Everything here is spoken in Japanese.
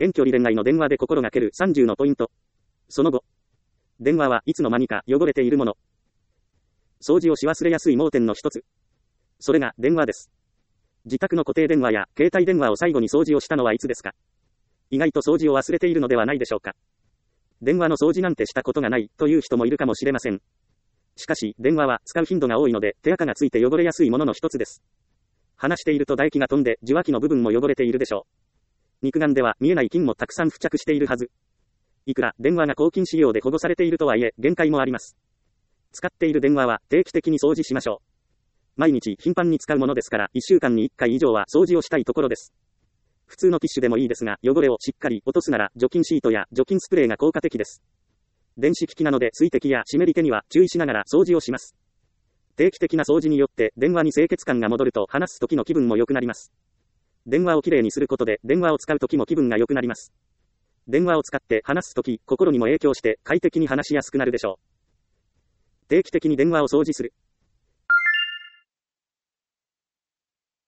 遠距離恋愛の電話で心がける30のポイント。その後。電話はいつの間にか汚れているもの。掃除をし忘れやすい盲点の一つ。それが電話です。自宅の固定電話や携帯電話を最後に掃除をしたのはいつですか？意外と掃除を忘れているのではないでしょうか。電話の掃除なんてしたことがないという人もいるかもしれません。しかし、電話は使う頻度が多いので手垢がついて汚れやすいものの一つです。話していると唾液が飛んで受話器の部分も汚れているでしょう。肉眼では見えない菌もたくさん付着しているはず。いくら電話が抗菌仕様で保護されているとはいえ限界もあります。使っている電話は定期的に掃除しましょう。毎日頻繁に使うものですから1週間に1回以上は掃除をしたいところです。普通のティッシュでもいいですが汚れをしっかり落とすなら除菌シートや除菌スプレーが効果的です。電子機器なので水滴や湿り気には注意しながら掃除をします。定期的な掃除によって電話に清潔感が戻ると話す時の気分も良くなります。電話をきれいにすることで電話を使う時も気分が良くなります。電話を使って話す時、心にも影響して快適に話しやすくなるでしょう。定期的に電話を掃除する。